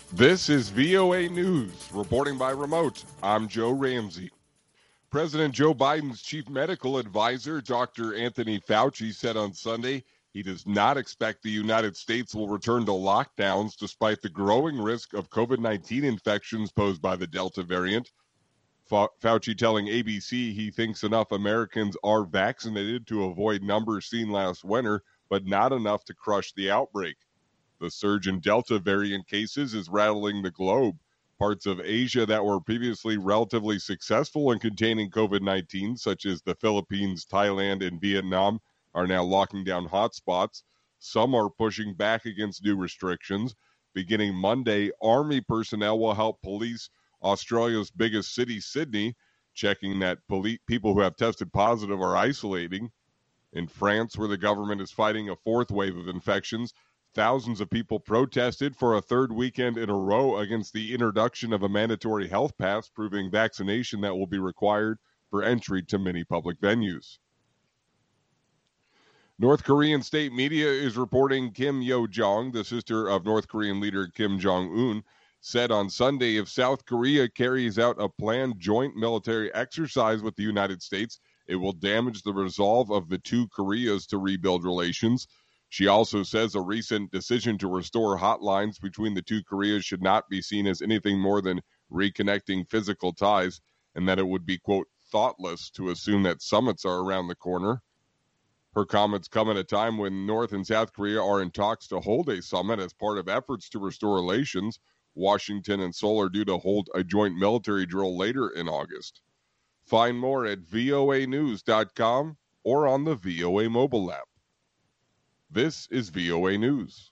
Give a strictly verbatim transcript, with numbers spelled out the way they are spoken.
This is V O A News, reporting by remote. I'm Joe Ramsey. President Joe Biden's chief medical advisor, Doctor Anthony Fauci, said on Sunday he does not expect the United States will return to lockdowns despite the growing risk of COVID nineteen infections posed by the Delta variant. Fauci telling A B C he thinks enough Americans are vaccinated to avoid numbers seen last winter, but not enough to crush the outbreak. The surge in Delta variant cases is rattling the globe. Parts of Asia that were previously relatively successful in containing COVID nineteen, such as the Philippines, Thailand, and Vietnam, are now locking down hotspots. Some are pushing back against new restrictions. Beginning Monday, Army personnel will help police Australia's biggest city, Sydney, checking that poli- people who have tested positive are isolating. In France, where the government is fighting a fourth wave of infections, thousands of people protested for a third weekend in a row against the introduction of a mandatory health pass proving vaccination that will be required for entry to many public venues. North Korean state media is reporting Kim Yo-jong, the sister of North Korean leader Kim Jong-un, said on Sunday if South Korea carries out a planned joint military exercise with the United States, it will damage the resolve of the two Koreas to rebuild relations. She also says a recent decision to restore hotlines between the two Koreas should not be seen as anything more than reconnecting physical ties, and that it would be, quote, thoughtless to assume that summits are around the corner. Her comments come at a time when North and South Korea are in talks to hold a summit as part of efforts to restore relations. Washington and Seoul are due to hold a joint military drill later in August. Find more at V O A news dot com or on the V O A mobile app. This is V O A News.